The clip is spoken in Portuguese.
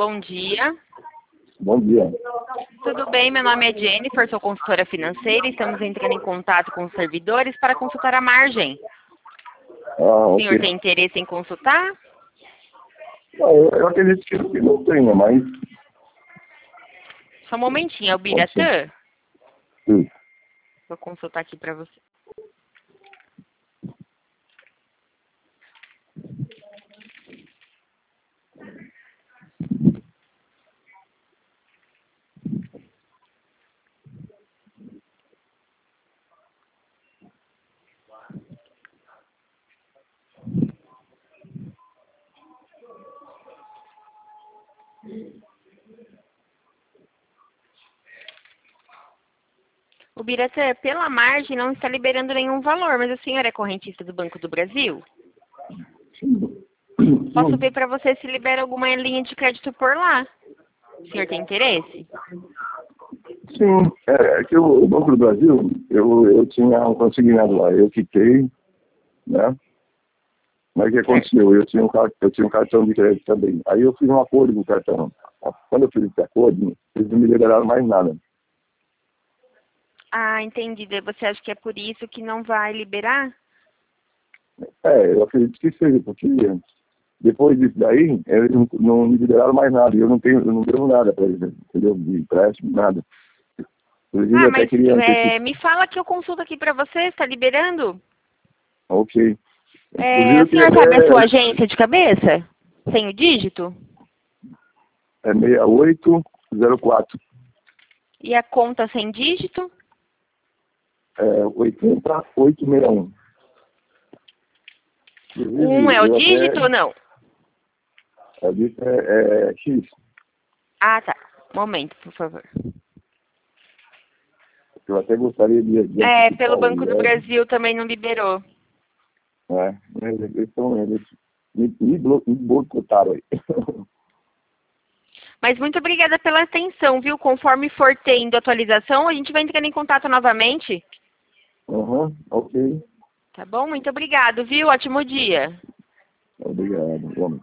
bom dia. Bom dia. Tudo bem? Meu nome é Jennifer, sou consultora financeira e estamos entrando em contato com os servidores para consultar a margem. O senhor tem interesse em consultar? Eu acredito que não tenha, mas... Só um momentinho, é o Biratã? Sim. Vou consultar aqui para você. O Biratã, pela margem, não está liberando nenhum valor, mas o senhor é correntista do Banco do Brasil? Posso ver para você se libera alguma linha de crédito por lá. O senhor tem interesse? Sim, é que o Banco do Brasil, eu tinha um consignado lá, eu quitei, né? Mas o que aconteceu? Eu tinha um cartão de crédito também. Aí eu fiz um acordo com o cartão. Quando eu fiz esse acordo, eles não me liberaram mais nada. Ah, entendi. Você acha que é por isso que não vai liberar? Eu acredito que seja, porque depois disso daí, eles não me liberaram mais nada. E eu não devo nada para eles, entendeu? De empréstimo, nada. Inclusive, eu até Mas queria antecipar. me fala que eu consulto aqui para você, está liberando? Ok. O senhor sabe a sua agência de cabeça? Sem o dígito? É 6804. E a conta sem dígito? É 80861. Um é o dígito ou não? Eu disse é X. Ah, tá. Momento, por favor. Eu até gostaria de Pelo Banco do Brasil também não liberou. Eles me boicotaram aí. Mas muito obrigada pela atenção, viu? Conforme for tendo atualização, a gente vai entrando em contato novamente. Ok. Tá bom? Muito obrigado, viu? Ótimo dia. Obrigado. Vamos.